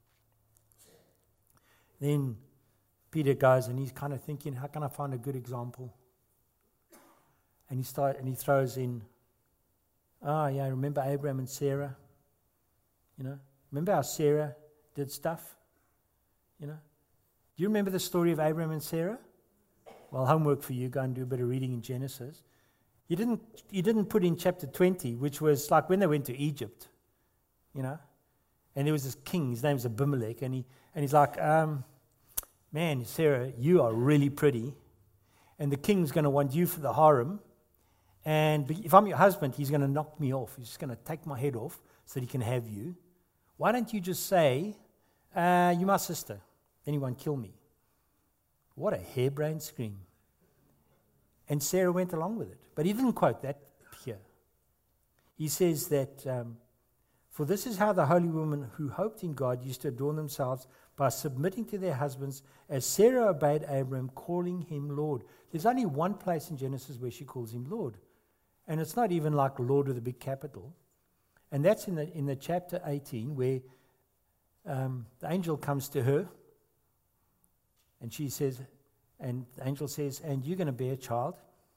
Then Peter goes and he's kind of thinking, how can I find a good example? And he start and he throws in, oh yeah, remember Abraham and Sarah? You know, remember how Sarah did stuff? You know, do you remember the story of Abraham and Sarah? Well, homework for you, go and do a bit of reading in Genesis. You didn't, you didn't put in chapter twenty, which was like when they went to Egypt, you know, and there was this king, his name was Abimelech, and he and he's like, um, man, Sarah, you are really pretty, and the king's going to want you for the harem, and if I'm your husband, he's going to knock me off. He's just going to take my head off so that he can have you. Why don't you just say, uh, you're my sister, then he won't kill me? What a harebrained scream. And Sarah went along with it. But he didn't quote that here. He says that, um, for this is how the holy women who hoped in God used to adorn themselves, by submitting to their husbands, as Sarah obeyed Abraham, calling him Lord. There's only one place in Genesis where she calls him Lord. And it's not even like Lord with a big capital. And that's in the in the chapter eighteen, where um, the angel comes to her, and she says, and the angel says, and you're going to bear a child.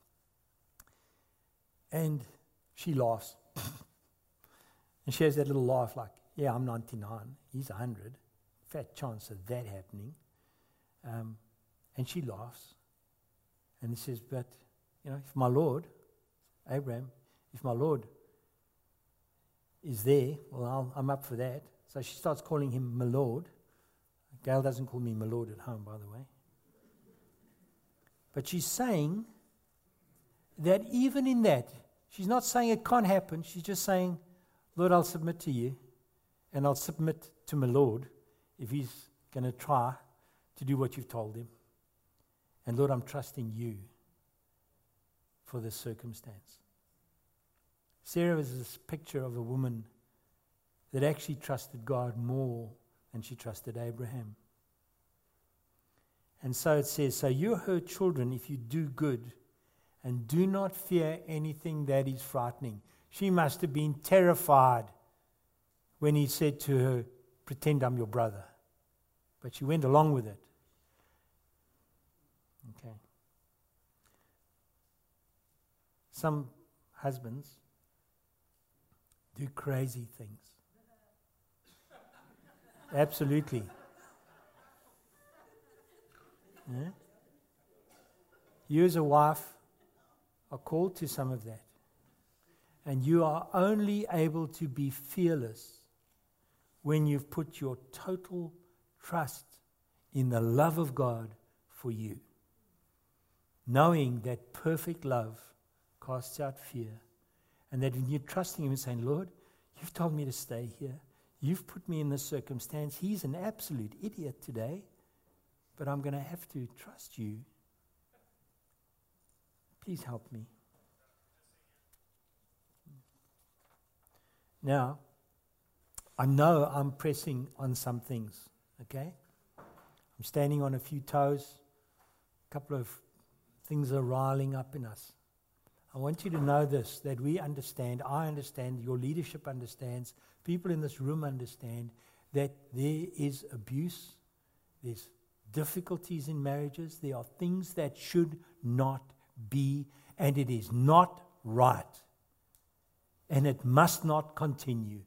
And she laughs. And she has that little laugh like, yeah, I'm ninety-nine, he's one hundred. Fat chance of that happening. Um, and she laughs. And he says, but, you know, if my Lord, Abraham, if my Lord is there, well, I'll, I'm up for that. So she starts calling him my Lord. Gail doesn't call me my Lord at home, by the way. But she's saying that even in that, she's not saying it can't happen. She's just saying, Lord, I'll submit to you, and I'll submit to my Lord if he's going to try to do what you've told him. And Lord, I'm trusting you for this circumstance. Sarah was this picture of a woman that actually trusted God more than she trusted Abraham. And so it says, so you're her children if you do good And do not fear anything that is frightening. She must have been terrified when he said to her, pretend I'm your brother. But she went along with it. Okay. Some husbands do crazy things. Absolutely. Yeah? You as a wife are called to some of that. And you are only able to be fearless when you've put your total trust in the love of God for you. Knowing that perfect love casts out fear. And that when you're trusting Him and saying, Lord, you've told me to stay here. You've put me in this circumstance. He's an absolute idiot today. But I'm going to have to trust you. Please help me. Now, I know I'm pressing on some things, okay? I'm standing on a few toes. A couple of things are riling up in us. I want you to know this, that we understand, I understand, your leadership understands, people in this room understand that there is abuse, there's difficulties in marriages, there are things that should not be, and it is not right. And it must not continue.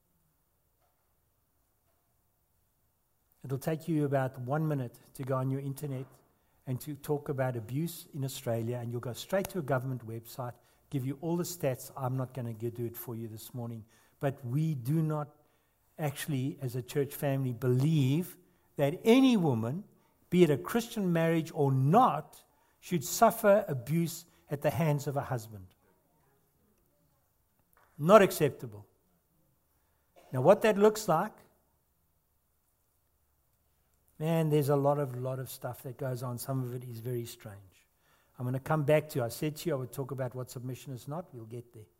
It'll take you about one minute to go on your internet and to talk about abuse in Australia, and you'll go straight to a government website, give you all the stats. I'm not going to do it for you this morning. But we do not actually, as a church family, believe that any woman, be it a Christian marriage or not, should suffer abuse at the hands of a husband. Not acceptable. Now, what that looks like, man, there's a lot of lot of stuff that goes on. Some of it is very strange. I'm going to come back to, I said to you I would talk about what submission is not. We'll get there.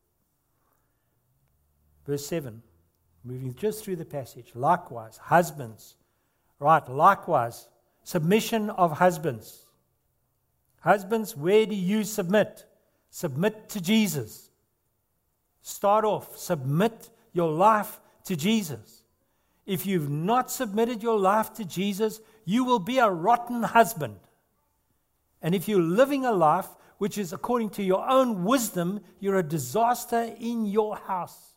Verse seven, moving just through the passage. Likewise, husbands. Right, likewise, submission of husbands. Husbands, where do you submit? Submit to Jesus. Start off, submit your life to Jesus. If you've not submitted your life to Jesus, you will be a rotten husband. And if you're living a life which is according to your own wisdom, you're a disaster in your house.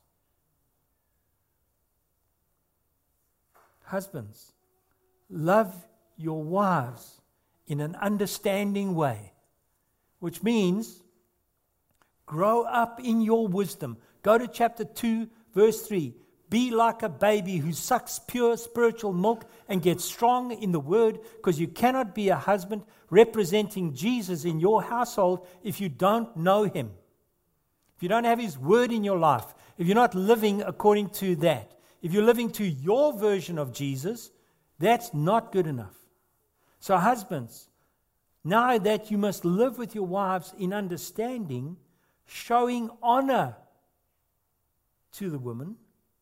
Husbands, love your wives in an understanding way, which means grow up in your wisdom. Go to chapter two, verse three. Be like a baby who sucks pure spiritual milk and gets strong in the word, because you cannot be a husband representing Jesus in your household if you don't know Him. If you don't have His word in your life, if you're not living according to that, if you're living to your version of Jesus, that's not good enough. So husbands, now that you must live with your wives in understanding, showing honor to the woman,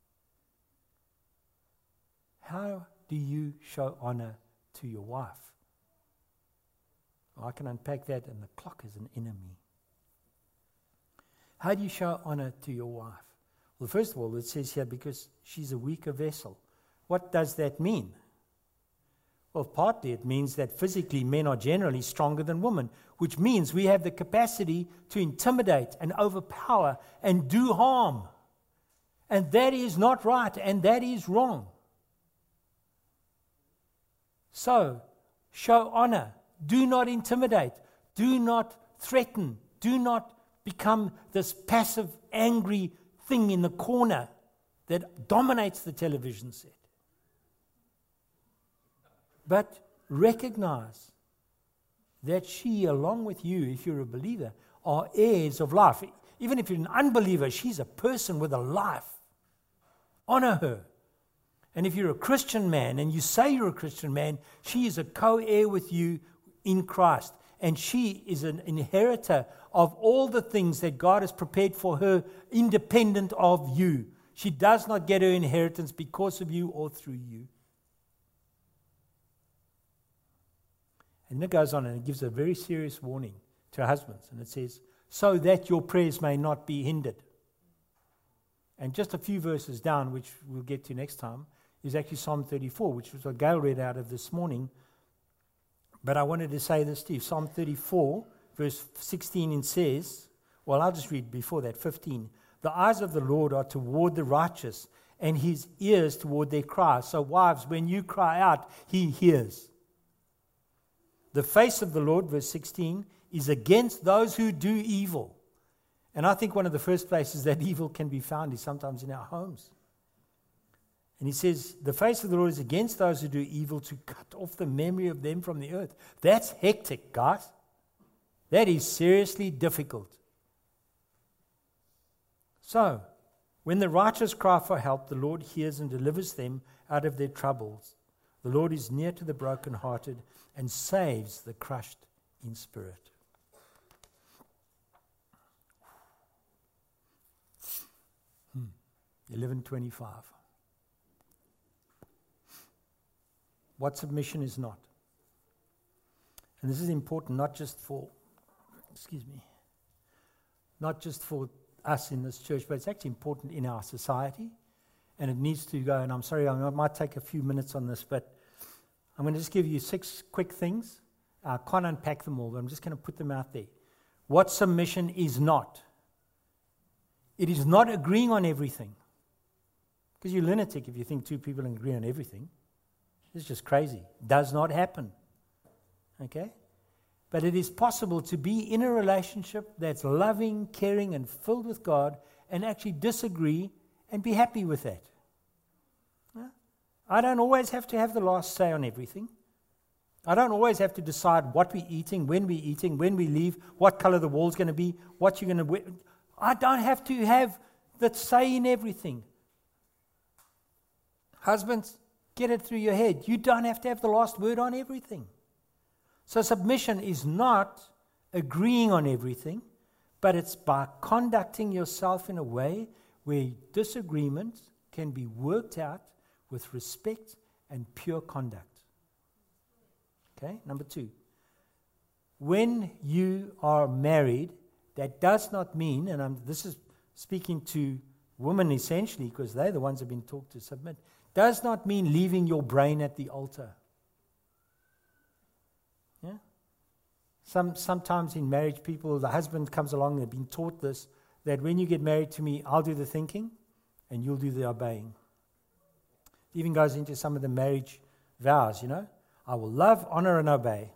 how do you show honor to your wife? Well, I can unpack that, and the clock is an enemy. How do you show honor to your wife? Well, first of all, it says here, because she's a weaker vessel. What does that mean? Well, partly it means that physically men are generally stronger than women, which means we have the capacity to intimidate and overpower and do harm. And that is not right, and that is wrong. So, show honor. Do not intimidate. Do not threaten. Do not become this passive, angry thing in the corner that dominates the television set. But recognize that she, along with you, if you're a believer, are heirs of life. Even if you're an unbeliever, she's a person with a life. Honor her. And if you're a Christian man, and you say you're a Christian man, she is a co-heir with you in Christ. And she is an inheritor of all the things that God has prepared for her, independent of you. She does not get her inheritance because of you or through you. And it goes on and it gives a very serious warning to husbands. And it says, so that your prayers may not be hindered. And just a few verses down, which we'll get to next time, is actually Psalm thirty-four, which was what Gail read out of this morning. But I wanted to say this to you. Psalm thirty-four, verse sixteen, it says, well, I'll just read before that, fifteen. The eyes of the Lord are toward the righteous, and his ears toward their cry. So wives, when you cry out, he hears. The face of the Lord, verse sixteen, is against those who do evil. And I think one of the first places that evil can be found is sometimes in our homes. And he says, the face of the Lord is against those who do evil, to cut off the memory of them from the earth. That's hectic, guys. That is seriously difficult. So, when the righteous cry for help, the Lord hears and delivers them out of their troubles. The Lord is near to the brokenhearted and saves the crushed in spirit. Hmm. eleven twenty-five. What submission is not. And this is important not just for, excuse me, not just for us in this church, but it's actually important in our society, and it needs to go. And I'm sorry, I might take a few minutes on this, but I'm going to just give you six quick things. I can't unpack them all, but I'm just going to put them out there. What submission is not. It is not agreeing on everything. Because you're lunatic if you think two people agree on everything. It's just crazy. Does not happen. Okay? But it is possible to be in a relationship that's loving, caring, and filled with God, and actually disagree and be happy with that. Yeah? I don't always have to have the last say on everything. I don't always have to decide what we're eating, when we're eating, when we leave, what color the wall's going to be, what you're going to wear. I don't have to have the say in everything. Husbands, get it through your head. You don't have to have the last word on everything. So submission is not agreeing on everything, but it's by conducting yourself in a way where disagreement can be worked out with respect and pure conduct. Okay, number two. When you are married, that does not mean, and I'm, this is speaking to women essentially, because they're the ones who have been taught to submit, does not mean leaving your brain at the altar. Yeah? Some, sometimes in marriage, people, the husband comes along, they've been taught this, that when you get married to me, I'll do the thinking and you'll do the obeying. It even goes into some of the marriage vows, you know. I will love, honor, and obey.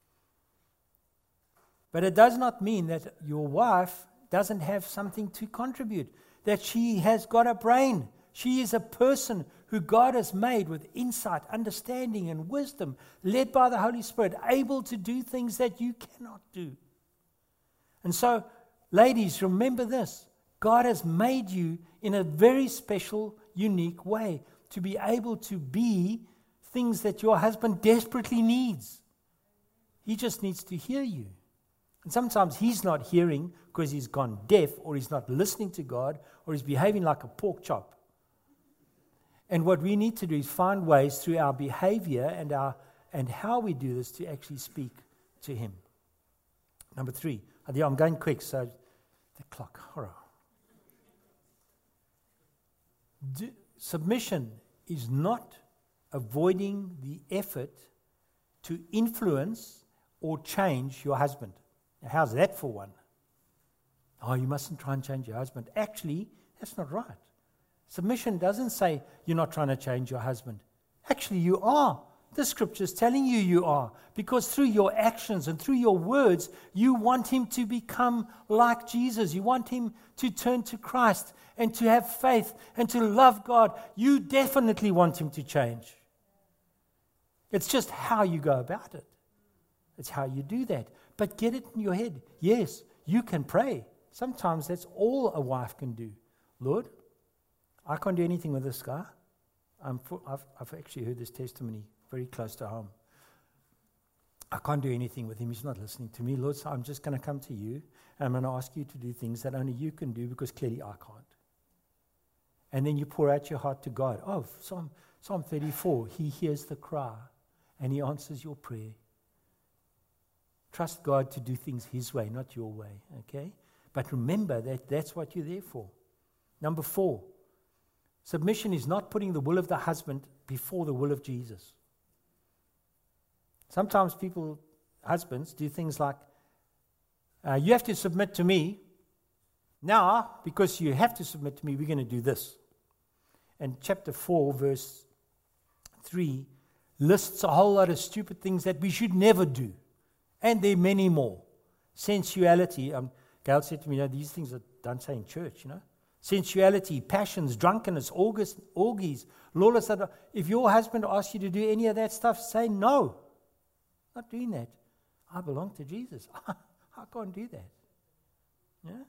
But it does not mean that your wife doesn't have something to contribute, that she has got a brain. She is a person who God has made with insight, understanding, and wisdom, led by the Holy Spirit, able to do things that you cannot do. And so, ladies, remember this. God has made you in a very special, unique way to be able to be things that your husband desperately needs. He just needs to hear you. And sometimes he's not hearing because he's gone deaf, or he's not listening to God, or he's behaving like a pork chop. And what we need to do is find ways through our behavior and our and how we do this to actually speak to him. Number three. I'm going quick, so the clock. Horror. Do, submission is not avoiding the effort to influence or change your husband. Now, how's that for one? Oh, you mustn't try and change your husband. Actually, that's not right. Submission doesn't say you're not trying to change your husband. Actually, you are. The scripture's telling you you are. Because through your actions and through your words, you want him to become like Jesus. You want him to turn to Christ and to have faith and to love God. You definitely want him to change. It's just how you go about it. It's how you do that. But get it in your head. Yes, you can pray. Sometimes that's all a wife can do. Lord, I can't do anything with this guy. I'm for, I've, I've actually heard this testimony very close to home. I can't do anything with him. He's not listening to me. Lord, so I'm just going to come to you, and I'm going to ask you to do things that only you can do, because clearly I can't. And then you pour out your heart to God. Oh, Psalm, Psalm thirty-four, he hears the cry, and he answers your prayer. Trust God to do things His way, not your way, okay? But remember that that's what you're there for. Number four, submission is not putting the will of the husband before the will of Jesus. Sometimes people, husbands, do things like, uh, you have to submit to me. Now, because you have to submit to me, we're going to do this. And chapter four, verse three, lists a whole lot of stupid things that we should never do. And there are many more. Sensuality. Um, Gail said to me, you know, these things are, don't say in church, you know. Sensuality, passions, drunkenness, orgies, orgies lawless. If your husband asks you to do any of that stuff, say no. Not doing that. I belong to Jesus. I can't do that. Yeah?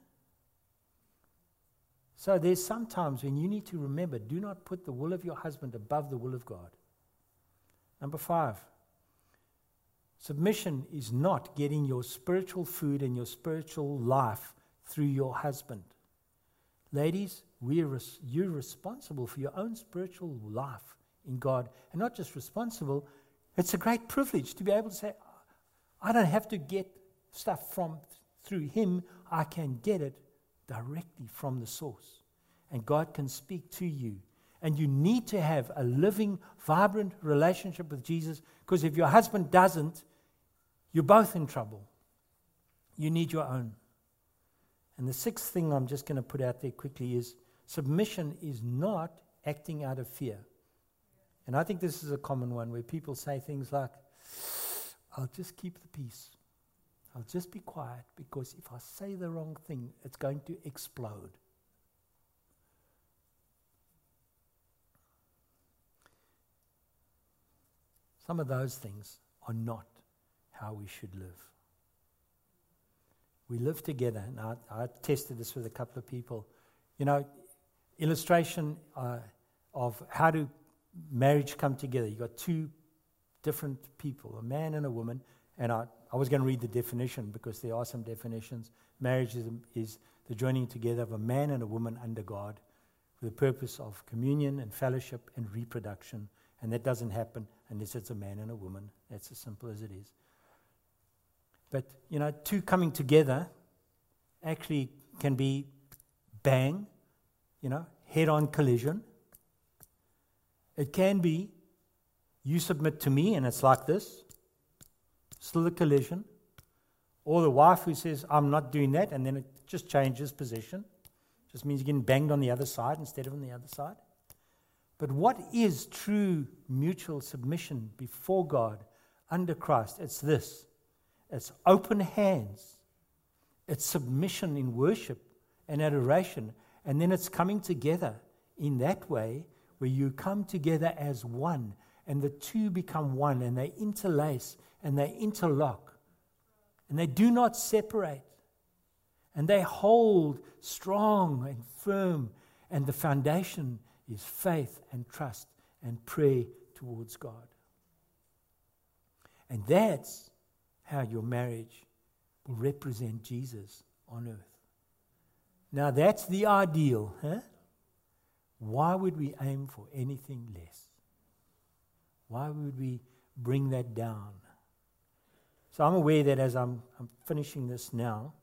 So there's some times when you need to remember, do not put the will of your husband above the will of God. Number five, submission is not getting your spiritual food and your spiritual life through your husband. Ladies, we're res- you're responsible for your own spiritual life in God. And not just responsible, it's a great privilege to be able to say, I don't have to get stuff from through Him. I can get it directly from the source. And God can speak to you. And you need to have a living, vibrant relationship with Jesus, because if your husband doesn't, you're both in trouble. You need your own. And the sixth thing I'm just going to put out there quickly is submission is not acting out of fear. And I think this is a common one where people say things like, I'll just keep the peace. I'll just be quiet, because if I say the wrong thing, it's going to explode. Some of those things are not how we should live. We live together, and I, I tested this with a couple of people. You know, illustration uh, of how do marriage come together. You've got two different people, a man and a woman, and I, I was going to read the definition because there are some definitions. Marriage is, is the joining together of a man and a woman under God for the purpose of communion and fellowship and reproduction, and that doesn't happen unless it's a man and a woman. That's as simple as it is. But, you know, two coming together actually can be bang, you know, head-on collision. It can be you submit to me and it's like this, still a collision. Or the wife who says, I'm not doing that, and then it just changes position. Just means you're getting banged on the other side instead of on the other side. But what is true mutual submission before God under Christ? It's this. It's open hands. It's submission in worship and adoration. And then it's coming together in that way where you come together as one. And the two become one. And they interlace and they interlock. And they do not separate. And they hold strong and firm. And the foundation is faith and trust and prayer towards God. And that's how your marriage will represent Jesus on earth. Now that's the ideal, huh? Why would we aim for anything less? Why would we bring that down? So I'm aware that as I'm, I'm finishing this now,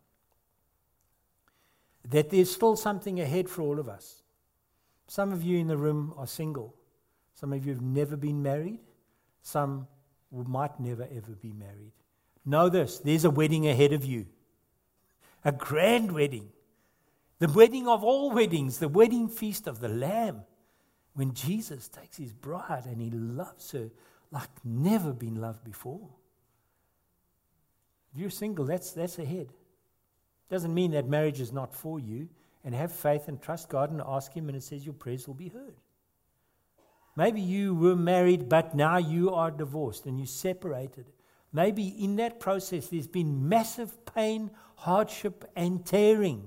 that there's still something ahead for all of us. Some of you in the room are single. Some of you have never been married. Some might never ever be married. Know this, there's a wedding ahead of you. A grand wedding. The wedding of all weddings, the wedding feast of the Lamb. When Jesus takes his bride and he loves her like never been loved before. If you're single, that's that's ahead. Doesn't mean that marriage is not for you. And have faith and trust God and ask him, and it says your prayers will be heard. Maybe you were married, but now you are divorced and you separated. Maybe in that process there's been massive pain, hardship, and tearing.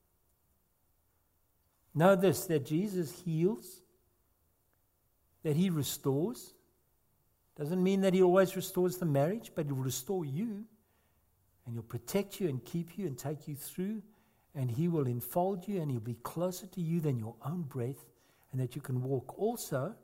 Know this, that Jesus heals, that he restores. Doesn't mean that he always restores the marriage, but he'll restore you, and he'll protect you and keep you and take you through, and he will enfold you, and he'll be closer to you than your own breath, and that you can walk also,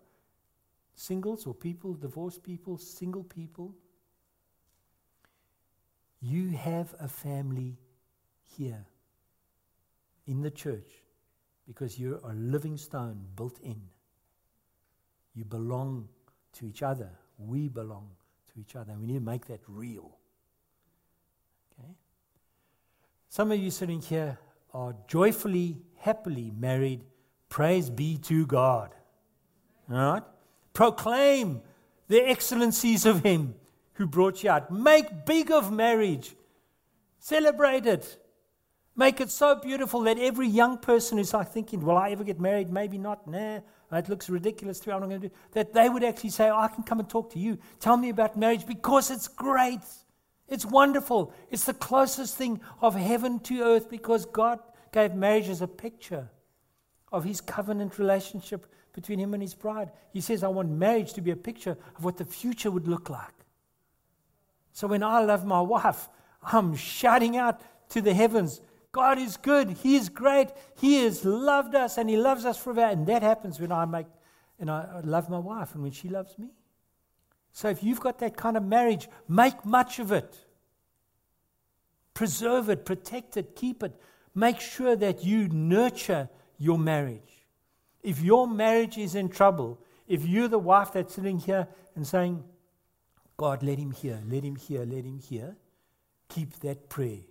singles or people, divorced people, single people, You have a family here in the church because you're a living stone built in. You belong to each other. We belong to each other. And we need to make that real. Okay? Some of you sitting here are joyfully, happily married. Praise be to God. All right? Proclaim the excellencies of Him who brought you out. Make big of marriage. Celebrate it. Make it so beautiful that every young person who's like thinking, will I ever get married? Maybe not. Nah, it looks ridiculous to me. I'm not going to do that. They would actually say, oh, I can come and talk to you. Tell me about marriage because it's great. It's wonderful. It's the closest thing of heaven to earth because God gave marriage as a picture of His covenant relationship between Him and His bride. He says, I want marriage to be a picture of what the future would look like. So when I love my wife, I'm shouting out to the heavens, God is good, He is great, He has loved us and He loves us forever. And that happens when I make, and I love my wife and when she loves me. So if you've got that kind of marriage, make much of it. Preserve it, protect it, keep it. Make sure that you nurture your marriage. If your marriage is in trouble, if you're the wife that's sitting here and saying, God, let him hear, let him hear, let him hear, keep that prayer.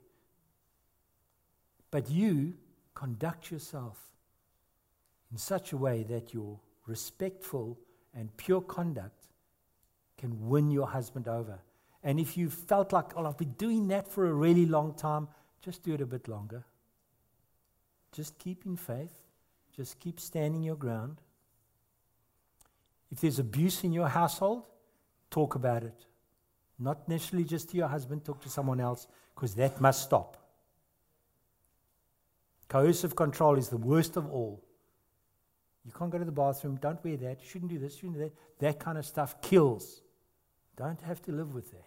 But you conduct yourself in such a way that your respectful and pure conduct can win your husband over. And if you felt like, oh, I've been doing that for a really long time, just do it a bit longer. Just keep in faith. Just keep standing your ground. If there's abuse in your household, talk about it. Not necessarily just to your husband, talk to someone else, because that must stop. Coercive control is the worst of all. You can't go to the bathroom, don't wear that, you shouldn't do this, you shouldn't do that. That kind of stuff kills. Don't have to live with that.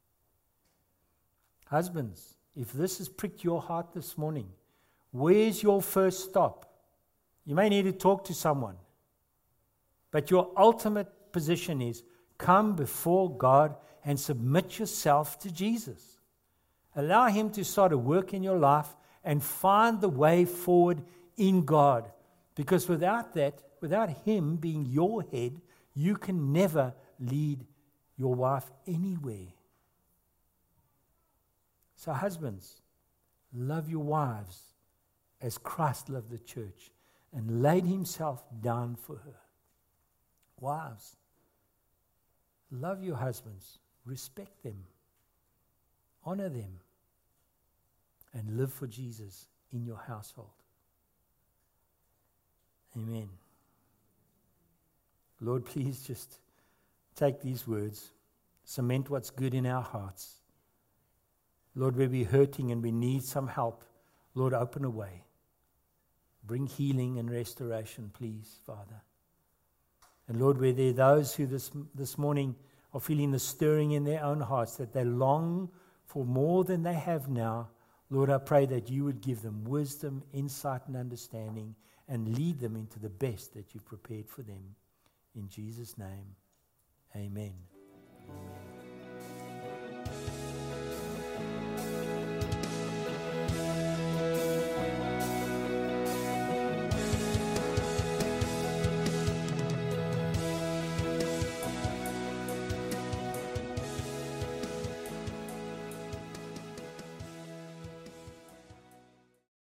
Husbands, if this has pricked your heart this morning, where's your first stop? You may need to talk to someone. But your ultimate position is come before God and submit yourself to Jesus. Allow Him to start a work in your life and find the way forward in God. Because without that, without Him being your head, you can never lead your wife anywhere. So husbands, love your wives as Christ loved the church and laid Himself down for her. Wives, love your husbands, respect them, honor them, and live for Jesus in your household. Amen. Lord, please just take these words, cement what's good in our hearts. Lord, where we're hurting and we need some help, Lord, open a way. Bring healing and restoration, please, Father. And Lord, where there are those who this, this morning are feeling the stirring in their own hearts, that they long for more than they have now, Lord, I pray that you would give them wisdom, insight, and understanding, and lead them into the best that you've prepared for them. In Jesus' name, amen.